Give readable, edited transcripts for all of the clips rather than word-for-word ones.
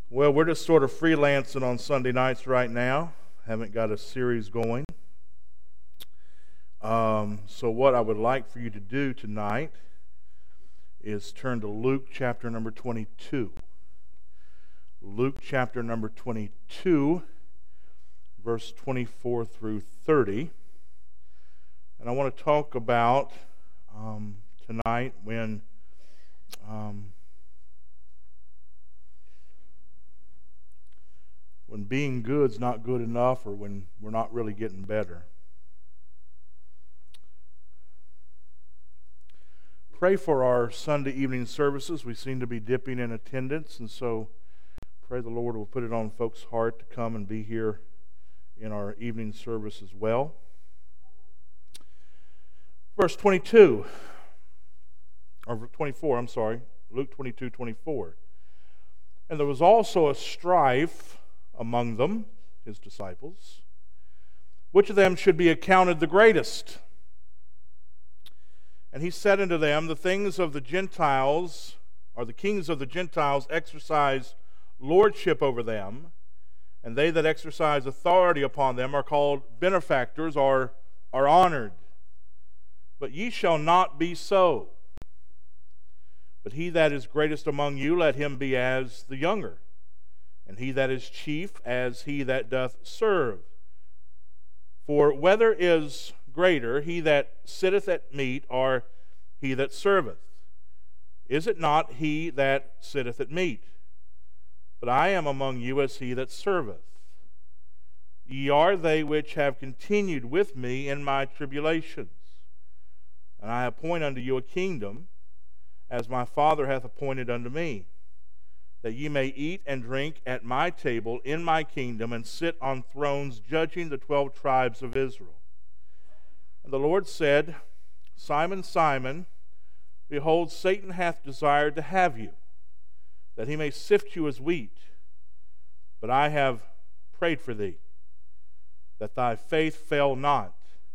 Well, we're just sort of freelancing on Sunday nights right now. Haven't got a series going. So what I would like for you to do tonight is turn to Luke chapter number 22. Luke chapter number 22, verse 24 through 30. And I want to talk about tonight when being good's not good enough, or when we're not really getting better. Pray for our Sunday evening services. We seem to be dipping in attendance, and so pray the Lord will put it on folks' heart to come and be here in our evening service as well. Verse 22, or 24, I'm sorry, Luke 22, 24. And there was also a strife among them, his disciples, which of them should be accounted the greatest? And he said unto them, the things of the Gentiles, or the kings of the Gentiles, exercise lordship over them, and they that exercise authority upon them are called benefactors, or are honored. But ye shall not be so. But he that is greatest among you, let him be as the younger, and he that is chief as he that doth serve. For whether is greater, he that sitteth at meat, or he that serveth? Is it not he that sitteth at meat? But I am among you as he that serveth. Ye are they which have continued with me in my tribulations. And I appoint unto you a kingdom, as my Father hath appointed unto me, that ye may eat and drink at my table in my kingdom, and sit on thrones judging the 12 tribes of Israel. And the Lord said, Simon, Simon, behold, Satan hath desired to have you, that he may sift you as wheat. But I have prayed for thee, that thy faith fail not.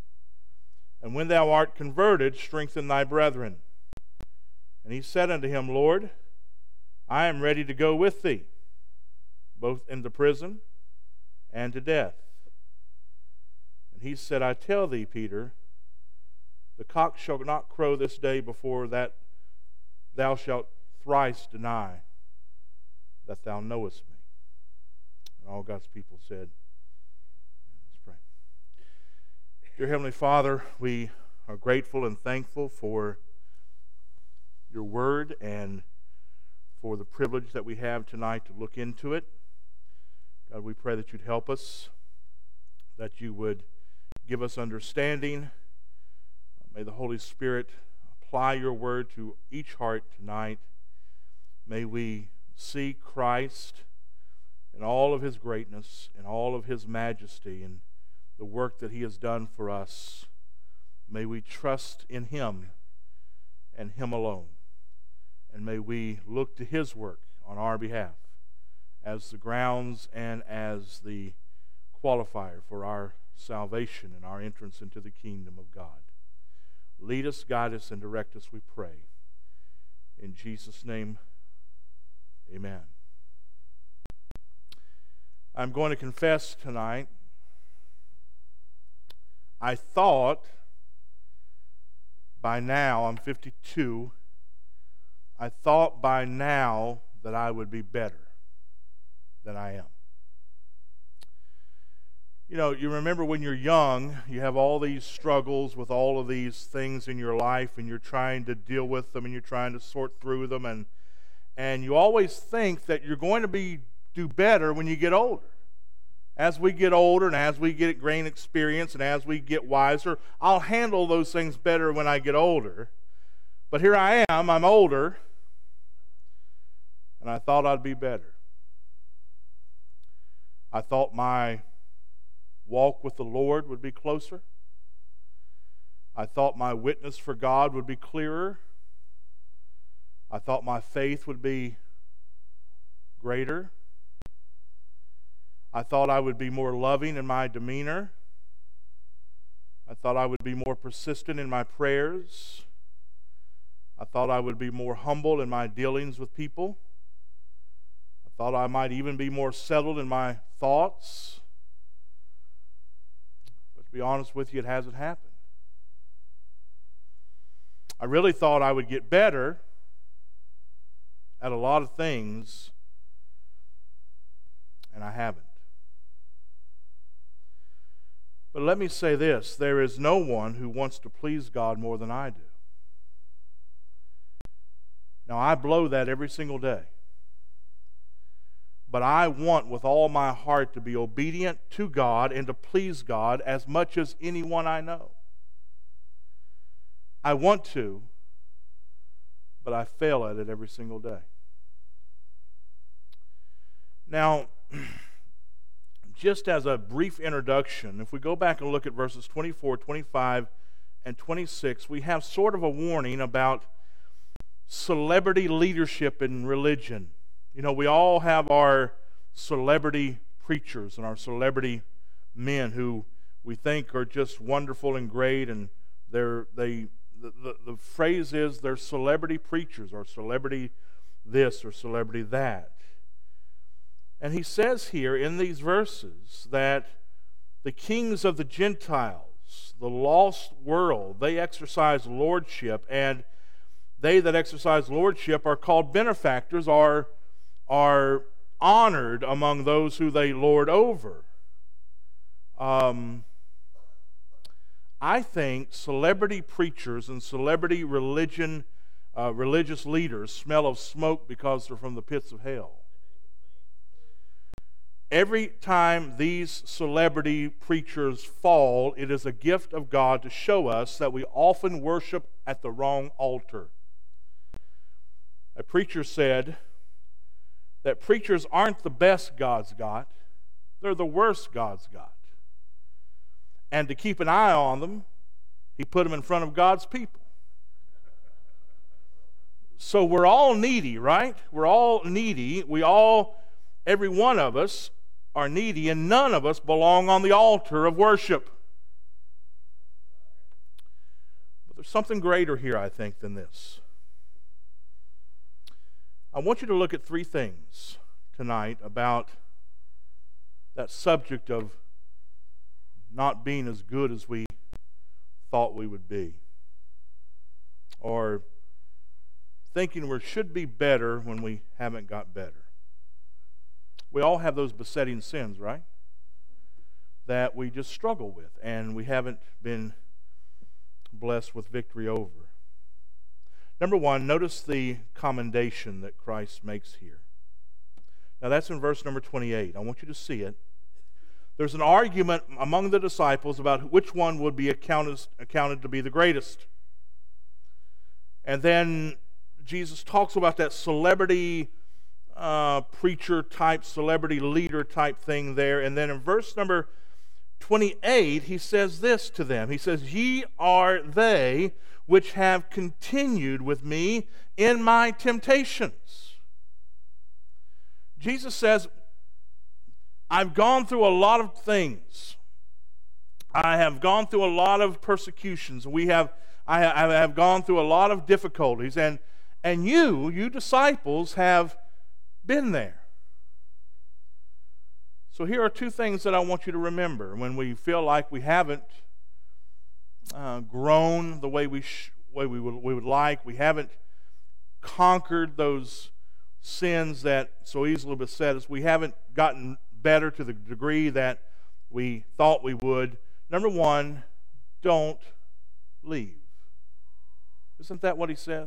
And when thou art converted, strengthen thy brethren. And he said unto him, Lord, I am ready to go with thee, both into prison and to death. And he said, I tell thee, Peter, the cock shall not crow this day before that thou shalt thrice deny that thou knowest me. And all God's people said, let's pray. Dear Heavenly Father, we are grateful and thankful for your word and for the privilege that we have tonight to look into it. God, we pray that you'd help us, that you would give us understanding. May the Holy Spirit apply your word to each heart tonight. May we see Christ in all of his greatness, in all of his majesty, and the work that he has done for us. May we trust in him and him alone. And may we look to his work on our behalf as the grounds and as the qualifier for our salvation and our entrance into the kingdom of God. Lead us, guide us, and direct us, we pray. In Jesus' name, amen. I'm going to confess tonight, I thought by now, I'm 52, I thought by now that I would be better than I am. You know, you remember when you're young, you have all these struggles with all of these things in your life, and you're trying to deal with them, and you're trying to sort through them, and you always think that you're going to do better when you get older. As we get older, and as we get gain experience, and as we get wiser, I'll handle those things better when I get older. But here I am, I'm older, and I thought I'd be better. I thought my walk with the Lord would be closer. I thought my witness for God would be clearer. I thought my faith would be greater. I thought I would be more loving in my demeanor. I thought I would be more persistent in my prayers. I thought I would be more humble in my dealings with people. I thought I might even be more settled in my thoughts. But to be honest with you, it hasn't happened. I really thought I would get better at a lot of things, and I haven't. But let me say this, there is no one who wants to please God more than I do. Now, I blow that every single day. But I want with all my heart to be obedient to God and to please God as much as anyone I know. I want to, but I fail at it every single day. Now, just as a brief introduction, if we go back and look at verses 24, 25, and 26, we have sort of a warning about celebrity leadership in religion. You know, we all have our celebrity preachers and our celebrity men who we think are just wonderful and great, and the phrase is they're celebrity preachers or celebrity this or celebrity that. And he says here in these verses that the kings of the Gentiles, the lost world, they exercise lordship, and they that exercise lordship are called benefactors, are honored among those who they lord over. I think celebrity preachers and celebrity religious leaders smell of smoke because they're from the pits of hell. Every time these celebrity preachers fall, it is a gift of God to show us that we often worship at the wrong altar. A preacher said that preachers aren't the best God's got, they're the worst God's got. And to keep an eye on them, he put them in front of God's people. So we're all needy, right? We're all needy. Every one of us are needy, and none of us belong on the altar of worship. But there's something greater here, I think, than this. I want you to look at three things tonight about that subject of not being as good as we thought we would be, or thinking we should be better when we haven't got better. We all have those besetting sins, right? That we just struggle with and we haven't been blessed with victory over. Number one, notice the commendation that Christ makes here. Now that's in verse number 28. I want you to see it. There's an argument among the disciples about which one would be accounted to be the greatest. And then Jesus talks about that celebrity preacher type, celebrity leader type thing there. And then in verse number 28, he says this to them. He says, "Ye are they which have continued with me in my temptations." Jesus says, I've gone through a lot of things. I have gone through a lot of persecutions. I have gone through a lot of difficulties. And you disciples have been there. So here are two things that I want you to remember when we feel like we haven't grown the way we would like. We haven't conquered those sins that so easily beset us. We haven't gotten better to the degree that we thought we would. Number one, don't leave. Isn't that what he says?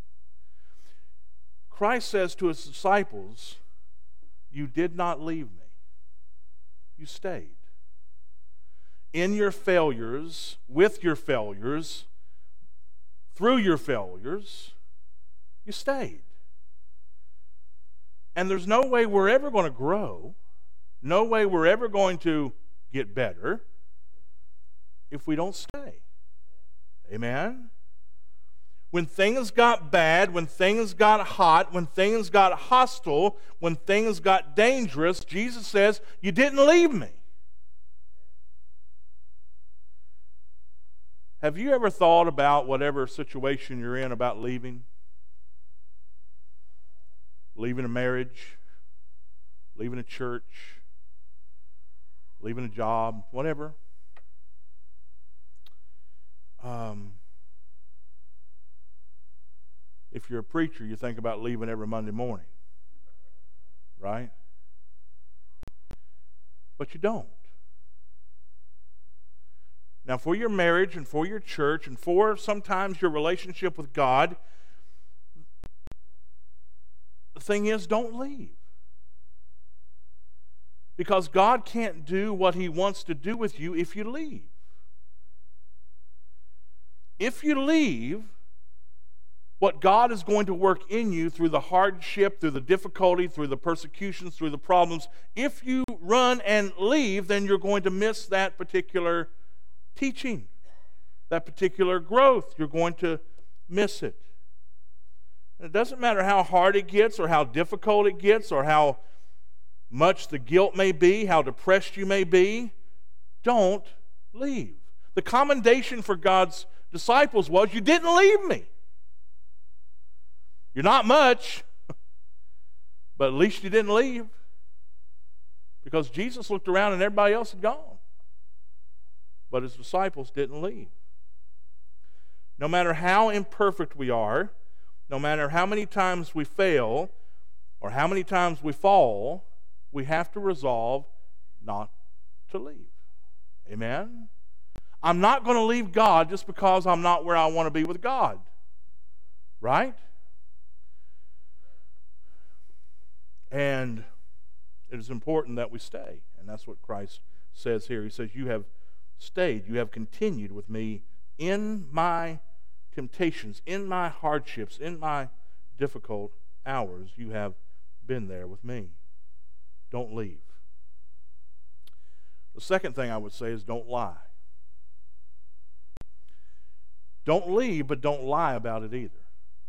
Christ says to his disciples, you did not leave me. You stayed. In your failures, with your failures, through your failures, you stayed. And there's no way we're ever going to grow, no way we're ever going to get better if we don't stay. Amen? When things got bad, when things got hot, when things got hostile, when things got dangerous, Jesus says, you didn't leave me. Have you ever thought about whatever situation you're in about leaving? Leaving a marriage, leaving a church, leaving a job, whatever. If you're a preacher, you think about leaving every Monday morning, right? But you don't. Now, for your marriage and for your church and for sometimes your relationship with God, the thing is, don't leave. Because God can't do what He wants to do with you if you leave. If you leave, what God is going to work in you through the hardship, through the difficulty, through the persecutions, through the problems, if you run and leave, then you're going to miss that particular teaching, that particular growth. You're going to miss it. And it doesn't matter how hard it gets or how difficult it gets or how much the guilt may be, how depressed you may be, don't leave. The commendation for God's disciples was, you didn't leave me. You're not much, but at least you didn't leave. Because Jesus looked around and everybody else had gone. But His disciples didn't leave. No matter how imperfect we are, no matter how many times we fail or how many times we fall, we have to resolve not to leave. Amen? I'm not going to leave God just because I'm not where I want to be with God. Right? And it is important that we stay. And that's what Christ says here. He says, you have stayed, you have continued with me in my temptations, in my hardships, in my difficult hours. You have been there with me. Don't leave. The second thing I would say is don't lie. Don't leave, but don't lie about it either.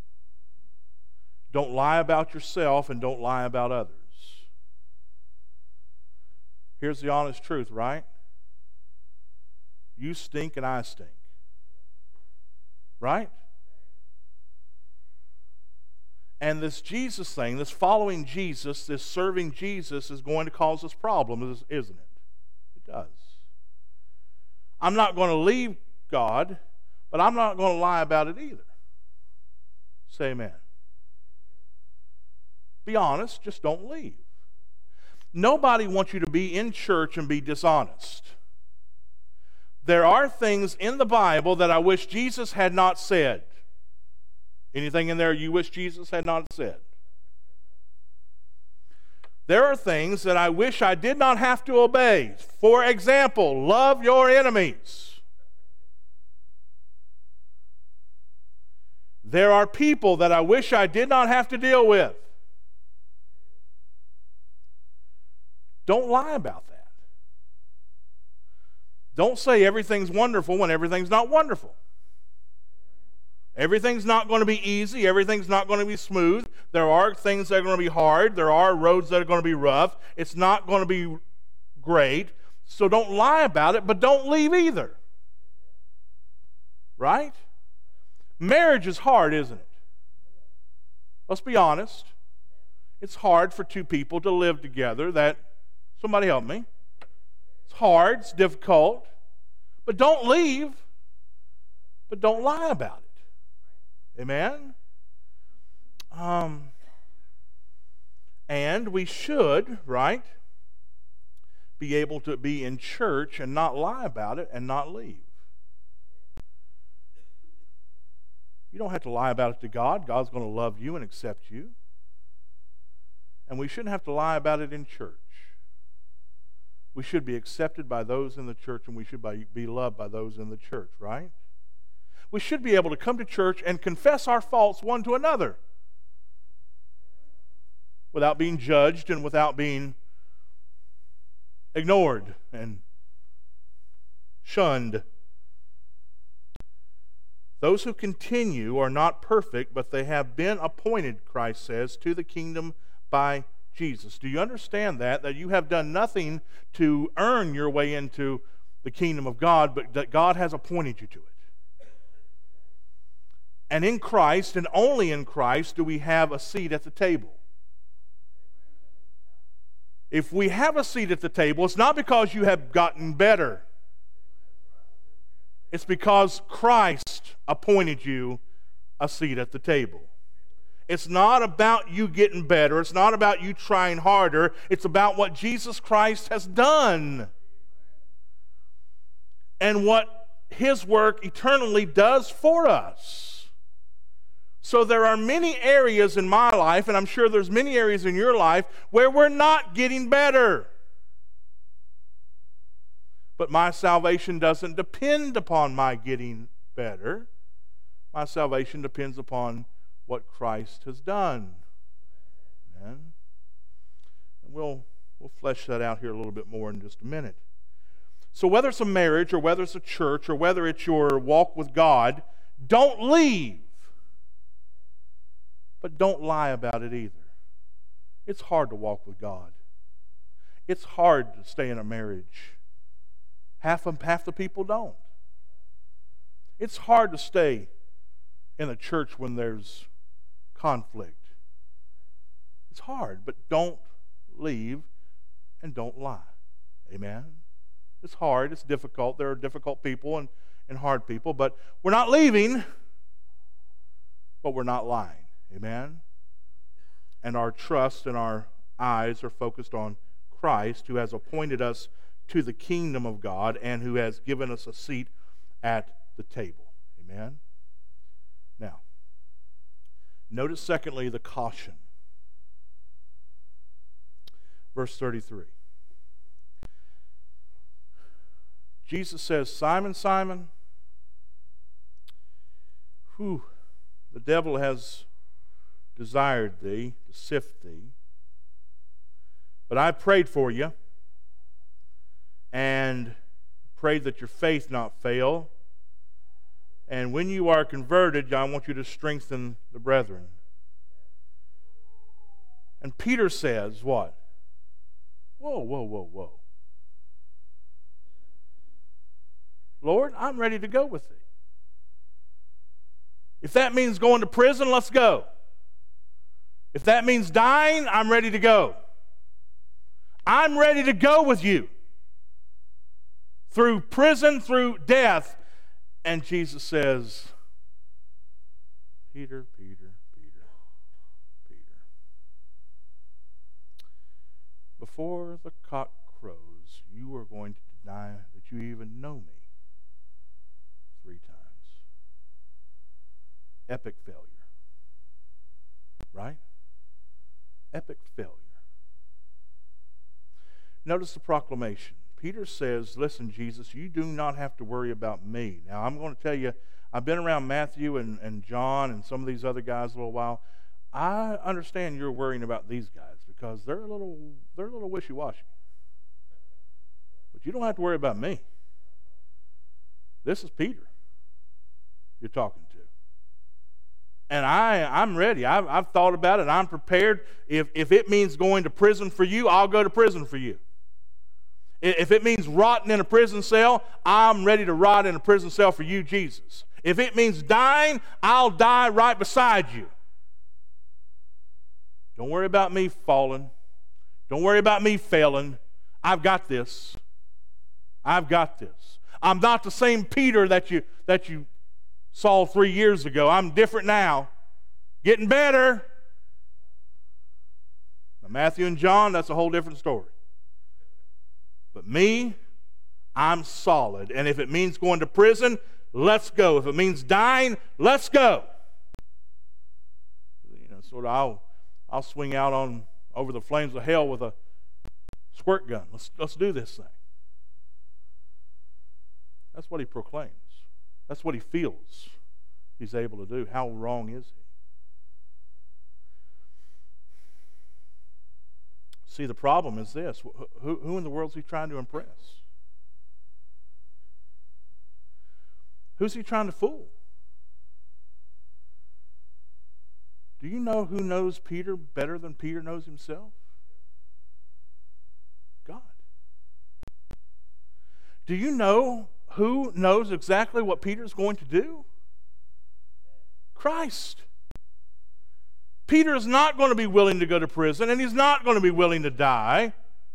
Don't lie about yourself and don't lie about others. Here's the honest truth, right? You stink and I stink. Right? And this Jesus thing, this following Jesus, this serving Jesus is going to cause us problems, isn't it? It does. I'm not going to leave God, but I'm not going to lie about it either. Say amen. Be honest, just don't leave. Nobody wants you to be in church and be dishonest. There are things in the Bible that I wish Jesus had not said. Anything in there you wish Jesus had not said? There are things that I wish I did not have to obey. For example, love your enemies. There are people that I wish I did not have to deal with. Don't lie about that. Don't say everything's wonderful when everything's not wonderful. Everything's not going to be easy. Everything's not going to be smooth. There are things that are going to be hard. There are roads that are going to be rough. It's not going to be great. So don't lie about it, but don't leave either. Right? Marriage is hard, isn't it? Let's be honest. It's hard for two people to live together. Somebody help me. It's hard. It's difficult. But don't leave. But don't lie about it. Amen? And we should, right, be able to be in church and not lie about it and not leave. You don't have to lie about it to God. God's going to love you and accept you. And we shouldn't have to lie about it in church. We should be accepted by those in the church, and we should be loved by those in the church, right? We should be able to come to church and confess our faults one to another without being judged and without being ignored and shunned. Those who continue are not perfect, but they have been appointed, Christ says, to the kingdom by Jesus. Do you understand that? That you have done nothing to earn your way into the kingdom of God, but that God has appointed you to it. And in Christ, and only in Christ, do we have a seat at the table. If we have a seat at the table, it's not because you have gotten better. It's because Christ appointed you a seat at the table. It's not about you getting better. It's not about you trying harder. It's about what Jesus Christ has done and what His work eternally does for us. So there are many areas in my life, and I'm sure there's many areas in your life, where we're not getting better. But my salvation doesn't depend upon my getting better. My salvation depends upon what Christ has done. Amen. And we'll flesh that out here a little bit more in just a minute. So whether it's a marriage or whether it's a church or whether it's your walk with God, don't leave. But don't lie about it either. It's hard to walk with God. It's hard to stay in a marriage. Half the people don't. It's hard to stay in a church when there's conflict. It's hard, but don't leave and don't lie. Amen? It's hard, it's difficult. There are difficult people and hard people, but we're not leaving, but we're not lying. Amen? And our trust and our eyes are focused on Christ, who has appointed us to the kingdom of God and who has given us a seat at the table. Amen? Now, notice secondly the caution. Verse 33. Jesus says, Simon, Simon, the devil has desired thee to sift thee, but I prayed for you and prayed that your faith not fail. And when you are converted, I want you to strengthen the brethren. And Peter says, what? Whoa, whoa, whoa, whoa. Lord, I'm ready to go with thee. If that means going to prison, let's go. If that means dying, I'm ready to go. I'm ready to go with you. Through prison, through death. And Jesus says, Peter, Peter, Peter, Peter. Before the cock crows, you are going to deny that you even know me 3 times. Epic failure. Right? Epic failure. Notice the proclamation. Peter says, listen, Jesus, you do not have to worry about me. Now, I'm going to tell you, I've been around Matthew and John and some of these other guys a little while. I understand you're worrying about these guys because they're a little wishy-washy. But you don't have to worry about me. This is Peter you're talking to. And I'm ready. I've thought about it. I'm prepared. If it means going to prison for you, I'll go to prison for you. If it means rotting in a prison cell, I'm ready to rot in a prison cell for you, Jesus. If it means dying, I'll die right beside you. Don't worry about me falling. Don't worry about me failing. I've got this. I've got this. I'm not the same Peter that you saw 3 years ago. I'm different now. Getting better. Now, Matthew and John, that's a whole different story. But me, I'm solid. And if it means going to prison, let's go. If it means dying, let's go. Sort of I'll swing out over the flames of hell with a squirt gun. Let's do this thing. That's what he proclaims. That's what he feels he's able to do. How wrong is he? See, the problem is this. Who in the world is he trying to impress? Who's he trying to fool? Do you know who knows Peter better than Peter knows himself? God. Do you know who knows exactly what Peter's going to do? Christ. Peter is not going to be willing to go to prison, and he's not going to be willing to die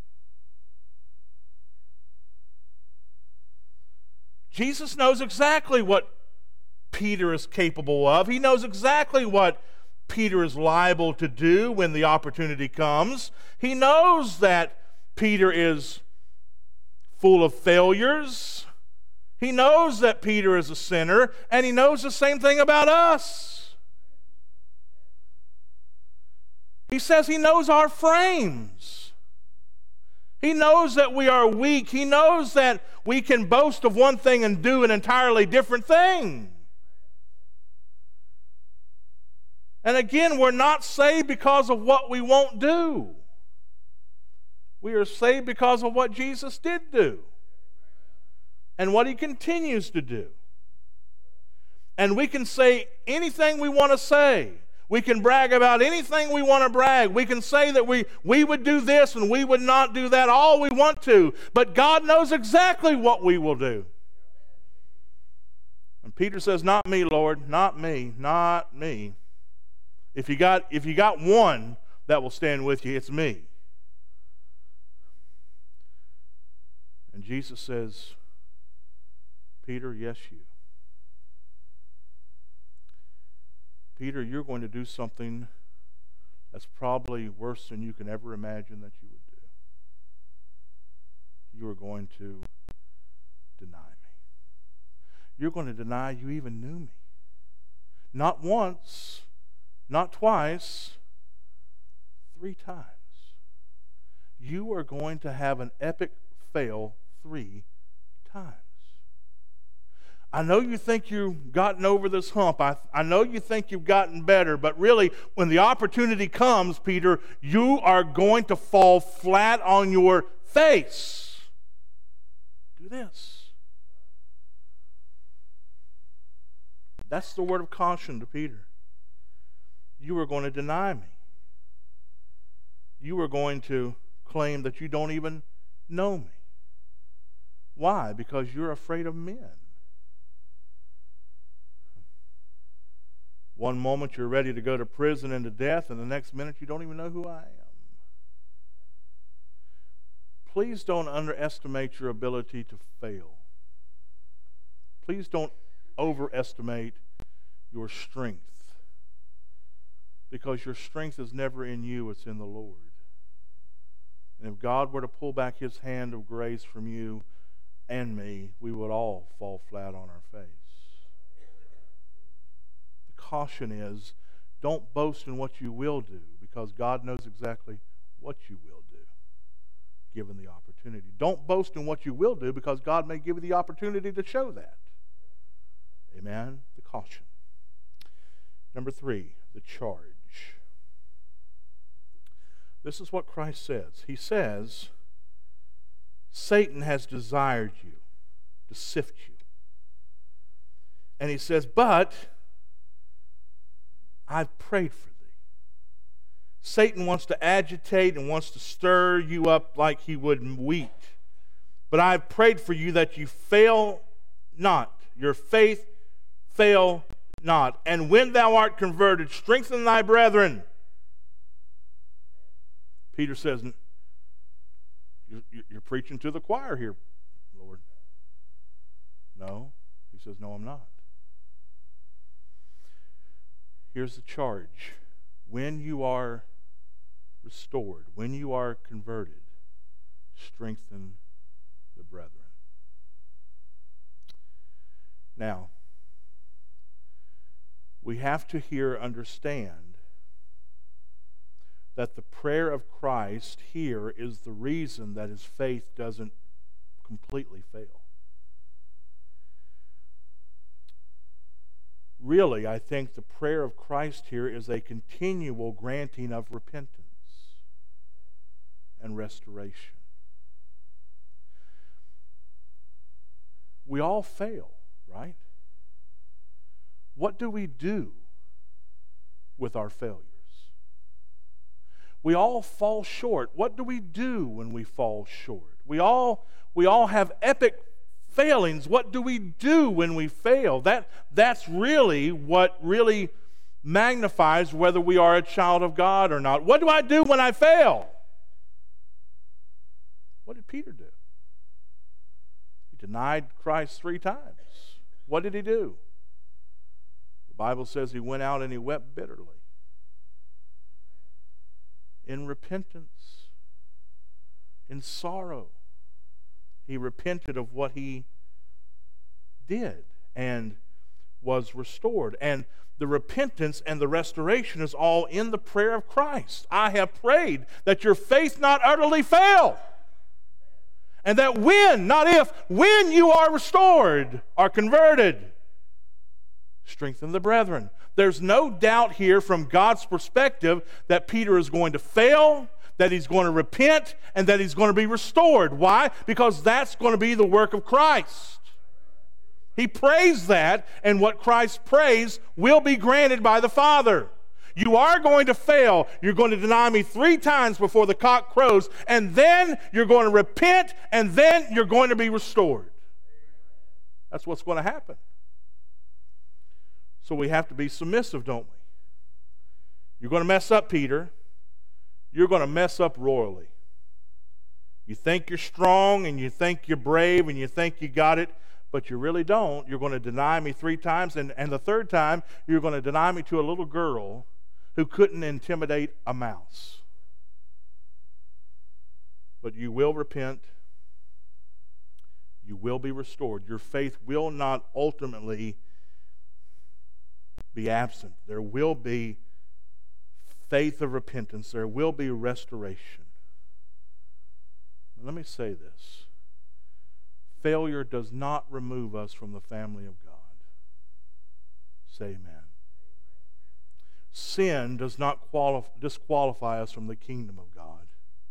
Jesus knows exactly what Peter is capable of. He knows exactly what Peter is liable to do when the opportunity comes. He knows that Peter is full of failures. He knows that Peter is a sinner, and he knows the same thing about us. He says he knows our frames. He knows that we are weak. He knows that we can boast of one thing and do an entirely different thing. And again, we're not saved because of what we won't do. We are saved because of what Jesus did do and what he continues to do. And we can say anything we want to say. We can brag about anything we want to brag. We can say that we would do this and we would not do that, all we want to. But God knows exactly what we will do. And Peter says, not me, Lord, not me, not me. If you got one that will stand with you, it's me. And Jesus says, Peter, yes, you. Peter, you're going to do something that's probably worse than you can ever imagine that you would do. You are going to deny me. You're going to deny you even knew me. Not once, not twice, 3 times. You are going to have an epic fail 3 times. I know you think you've gotten over this hump. I know you think you've gotten better, but really, when the opportunity comes, Peter, you are going to fall flat on your face. Do this. That's the word of caution to Peter. You are going to deny me. You are going to claim that you don't even know me. Why? Because you're afraid of men. One moment you're ready to go to prison and to death, and the next minute you don't even know who I am. Please don't underestimate your ability to fail. Please don't overestimate your strength, because your strength is never in you, it's in the Lord. And if God were to pull back his hand of grace from you and me, we would all fall flat on our face. Caution is, don't boast in what you will do, because God knows exactly what you will do given the opportunity. Don't boast in what you will do, because God may give you the opportunity to show that. Amen? The caution. Number 3, the charge. This is what Christ says. He says, Satan has desired you to sift you. And he says, but I've prayed for thee. Satan wants to agitate and wants to stir you up like he would wheat. But I've prayed for you that you fail not. Your faith fail not. And when thou art converted, strengthen thy brethren. Peter says, you're preaching to the choir here, Lord. No. He says, no, I'm not. Here's the charge. When you are restored, when you are converted, strengthen the brethren. Now, we have to here understand that the prayer of Christ here is the reason that his faith doesn't completely fail. Really, I think the prayer of Christ here is a continual granting of repentance and restoration. We all fail, right? What do we do with our failures? We all fall short. What do we do when we fall short? We all have epic failings. What do we do when we fail? That's really what really magnifies whether we are a child of God or not. What do I do when I fail? What did Peter do? He denied Christ 3 times. What did he do? The Bible says he went out and he wept bitterly. In repentance, in sorrow, he repented of what he did and was restored. And the repentance and the restoration is all in the prayer of Christ. I have prayed that your faith not utterly fail, and that when, not if, when you are restored, are converted, strengthen the brethren. There's no doubt here from God's perspective that Peter is going to fail, that he's going to repent, and that he's going to be restored. Why? Because that's going to be the work of Christ. He prays that, and what Christ prays will be granted by the Father. You are going to fail. You're going to deny me 3 times before the cock crows, and then you're going to repent, and then you're going to be restored. That's what's going to happen. So we have to be submissive, don't we? You're going to mess up, Peter. You're going to mess up royally. You think you're strong, and you think you're brave, and you think you got it, but you really don't. You're going to deny me 3 times, and the 3rd time, you're going to deny me to a little girl who couldn't intimidate a mouse. But you will repent. You will be restored. Your faith will not ultimately be absent. There will be faith of repentance. There will be restoration. Let me say this. Failure does not remove us from the family of God. Say amen. Sin does not disqualify us from the kingdom of God.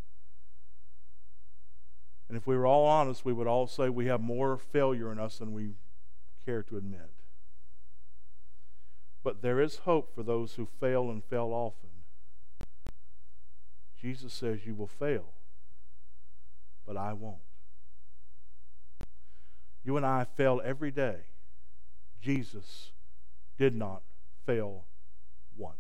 And if we were all honest, we would all say we have more failure in us than we care to admit. But there is hope for those who fail and fail often. Jesus says, you will fail, but I won't. You and I fail every day. Jesus did not fail once.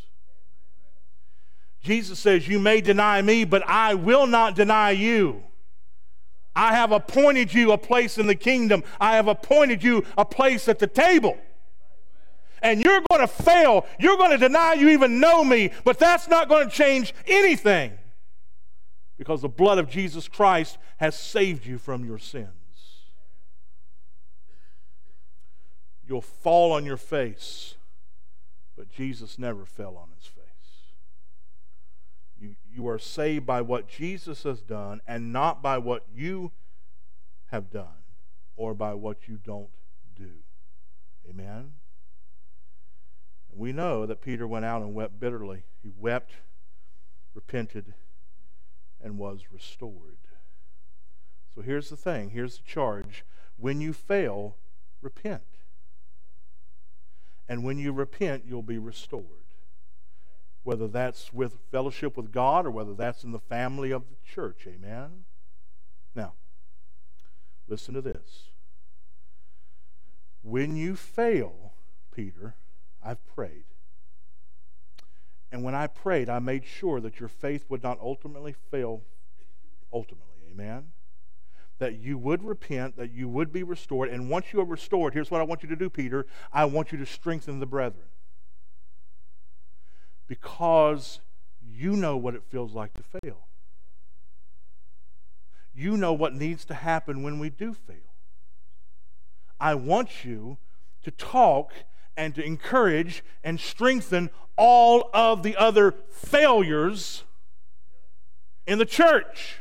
Jesus says, you may deny me, but I will not deny you. I have appointed you a place in the kingdom. I have appointed you a place at the table. And you're going to fail. You're going to deny you even know me, but that's not going to change anything, because the blood of Jesus Christ has saved you from your sins. You'll fall on your face, but Jesus never fell on his face. You are saved by what Jesus has done and not by what you have done or by what you don't do. Amen? We know that Peter went out and wept bitterly. He wept, repented, and was restored. So here's the thing. Here's the charge. When you fail, repent. And when you repent, you'll be restored. Whether that's with fellowship with God or whether that's in the family of the church. Amen? Now, listen to this. When you fail, Peter, I've prayed. And when I prayed, I made sure that your faith would not ultimately fail. Amen? That you would repent, that you would be restored. And once you are restored, here's what I want you to do, Peter. I want you to strengthen the brethren. Because you know what it feels like to fail. You know what needs to happen when we do fail. I want you to talk and to encourage and strengthen all of the other failures in the church.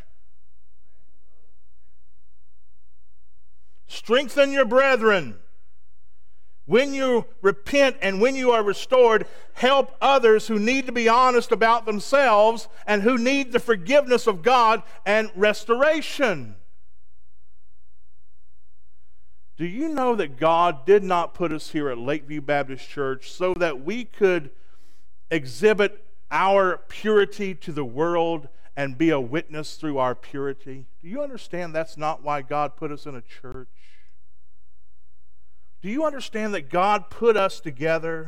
Strengthen your brethren. When you repent and when you are restored, help others who need to be honest about themselves and who need the forgiveness of God and restoration. Do you know that God did not put us here at Lakeview Baptist Church so that we could exhibit our purity to the world and be a witness through our purity? Do you understand that's not why God put us in a church? Do you understand that God put us together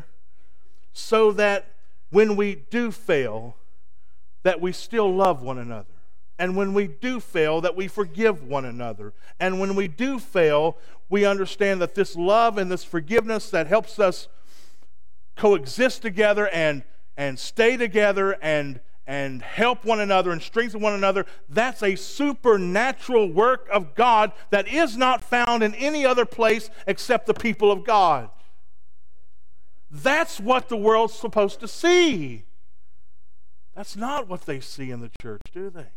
so that when we do fail, that we still love one another And when we do fail, that we forgive one another. And when we do fail, we understand that this love and this forgiveness that helps us coexist together and stay together and help one another and strengthen one another, that's a supernatural work of God that is not found in any other place except the people of God. That's what the world's supposed to see. That's not what they see in the church, do they?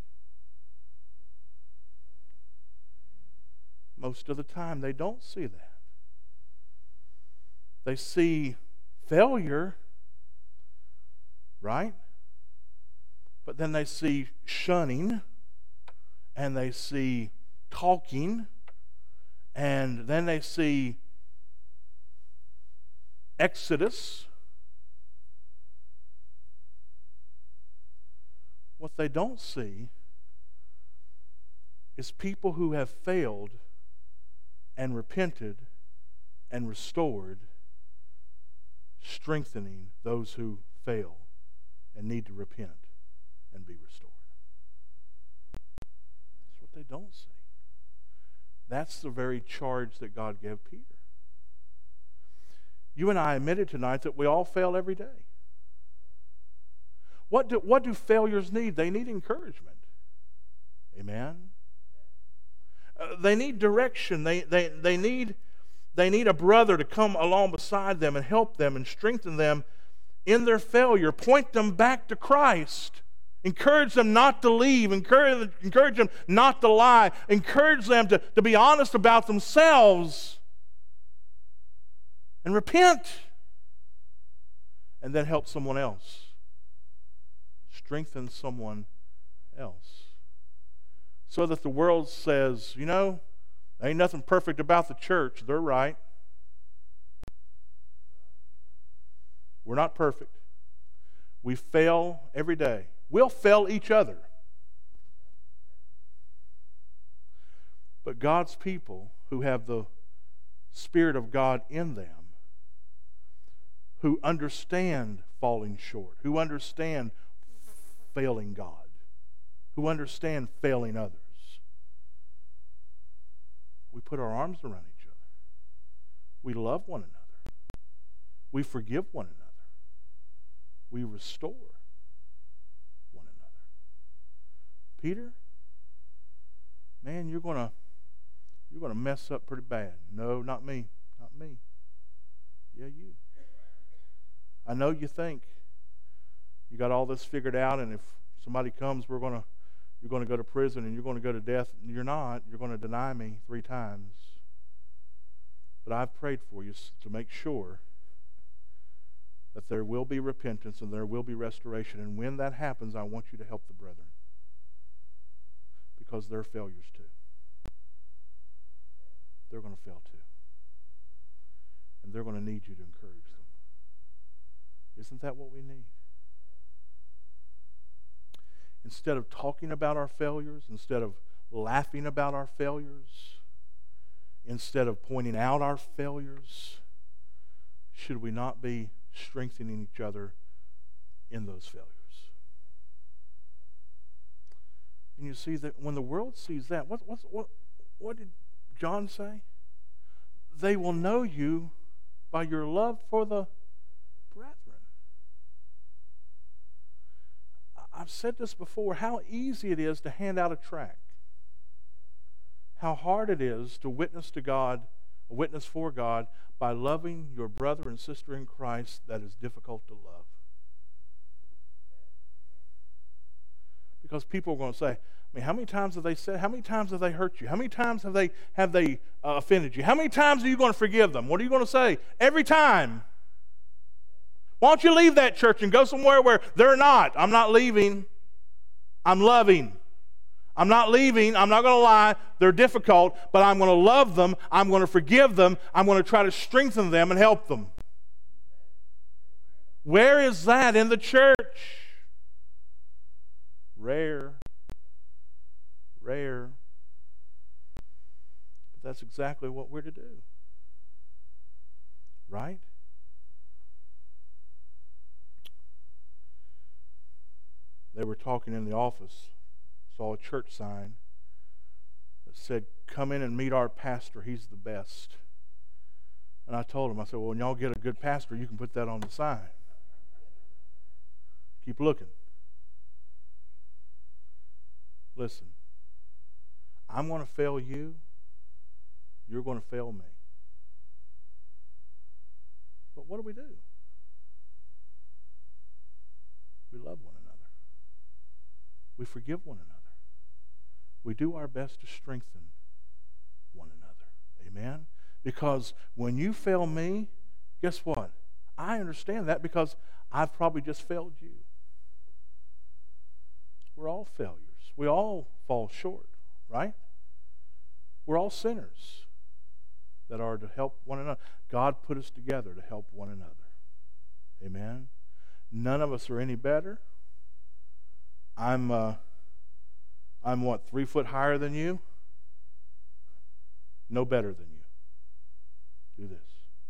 Most of the time, they don't see that. They see failure, right? But then they see shunning, and they see talking, and then they see exodus. What they don't see is people who have failed and repented and restored, strengthening those who fail and need to repent and be restored. That's what they don't see. That's the very charge that God gave Peter. You and I admitted tonight that we all fail every day. What do failures need? They need encouragement. Amen? They need direction. They need a brother to come along beside them and help them and strengthen them in their failure. Point them back to Christ. Encourage them not to leave. Encourage them not to lie. Encourage them to be honest about themselves and repent. And then help someone else. Strengthen someone else. So that the world says, you know, ain't nothing perfect about the church. They're right. We're not perfect. We fail every day. We'll fail each other. But God's people who have the Spirit of God in them, who understand falling short, who understand failing God, who understand failing others, we put our arms around each other. We love one another. We forgive one another. We restore one another. Peter, man, you're gonna mess up pretty bad. No, not me. Not me. Yeah, you. I know you think you got all this figured out, and if somebody comes, you're going to go to prison and you're going to go to death. You're not. You're going to deny me 3 times. But I've prayed for you to make sure that there will be repentance and there will be restoration. And when that happens, I want you to help the brethren, because they're failures too. They're going to fail too. And they're going to need you to encourage them. Isn't that what we need? Instead of talking about our failures, instead of laughing about our failures, instead of pointing out our failures, should we not be strengthening each other in those failures? And you see that when the world sees that, what did John say? They will know you by your love for the brethren. I've said this before, how easy it is to hand out a tract. How hard it is to witness to God, a witness for God, by loving your brother and sister in Christ that is difficult to love. Because people are going to say, I mean, how many times have they said, how many times have they hurt you? How many times have they offended you? How many times are you going to forgive them? What are you going to say? Every time. Why don't you leave that church and go somewhere where they're not? I'm not leaving. I'm loving. I'm not leaving. I'm not going to lie. They're difficult, but I'm going to love them. I'm going to forgive them. I'm going to try to strengthen them and help them. Where is that in the church? Rare. Rare. But that's exactly what we're to do. Right? They were talking in the office saw a church sign that said, "Come in and meet our pastor. He's the best." And I told him, I said, "Well, when y'all get a good pastor, you can put that on the sign. Keep looking." Listen, I'm going to fail you. You're going to fail me. But what do? We love one another. We forgive one another. We do our best to strengthen one another. Amen? Because when you fail me, guess what? I understand that because I've probably just failed you. We're all failures. We all fall short, right? We're all sinners that are to help one another. God put us together to help one another. Amen? None of us are any better. I'm what, 3 foot higher than you? No better than you. Do this.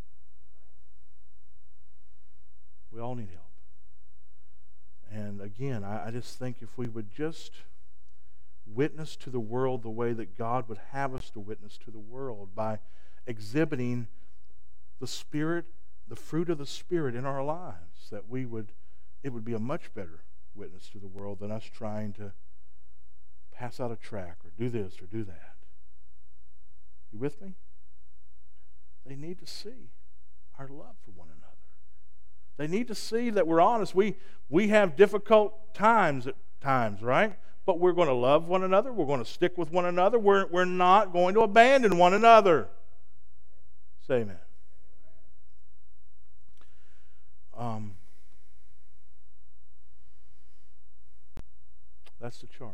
We all need help. And again, I just think if we would just witness to the world the way that God would have us to witness to the world, by exhibiting the Spirit, the fruit of the Spirit in our lives, that it would be a much better witness to the world than us trying to pass out a tract or do this or do that. You with me? They need to see our love for one another. They need to see that we're honest. We have difficult times at times, right? But we're going to love one another. We're going to stick with one another. We're not going to abandon one another. Say amen. That's the charge.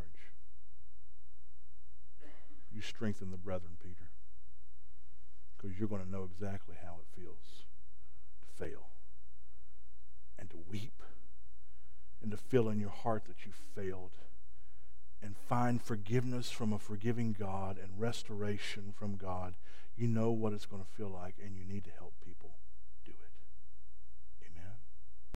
You strengthen the brethren, Peter, because you're going to know exactly how it feels to fail and to weep and to feel in your heart that you failed and find forgiveness from a forgiving God and restoration from God. You know what it's going to feel like, and you need to help people.